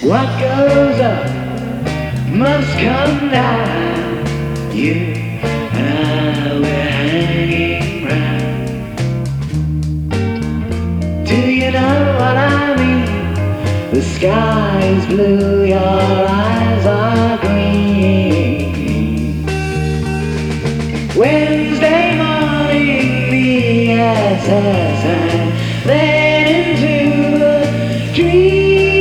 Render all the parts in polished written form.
What goes up must come down. You and I were hanging round. Do you know what I mean? The sky is blue, your eyes are green. Wednesday morning, the SS, and then into a dream.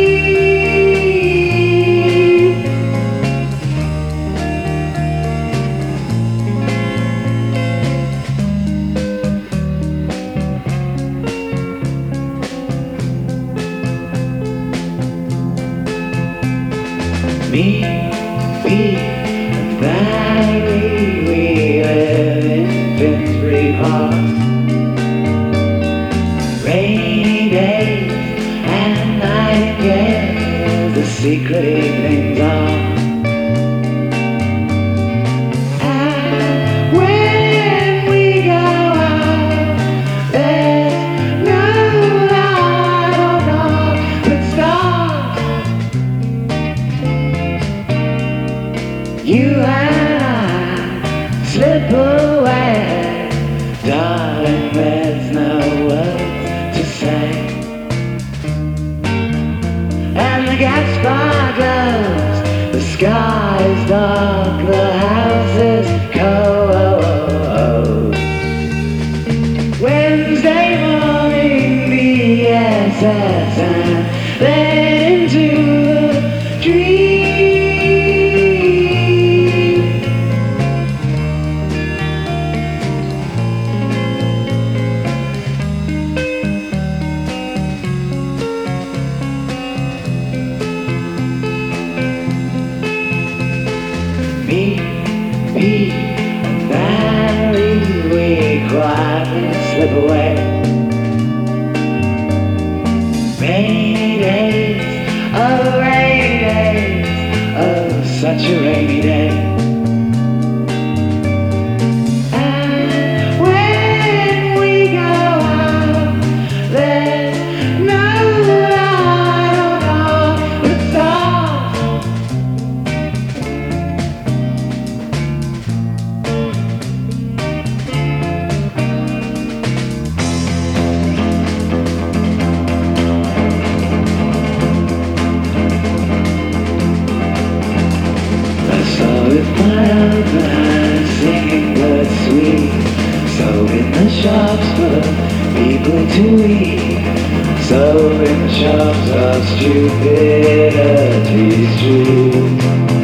Me, Pete, and Barry, we live in Finsbury Park. Rainy days and nightingales, the secret evenings are. And when we go out, there's no light or dark but stars. You and I slip away, darling, there's no words to say. And the gas bar glows, the sky is dark, the house is cold. Wednesday morning, the SS, and then into a dream. Me, Pete, and Barry, we quietly slip away. Rainy days, oh rainy days, oh such a rainy day. And when we go out, there's no light or dark but stars. With my open eyes singing birds sweet, so in the shops for people to eat, so in the shops of stupidity street.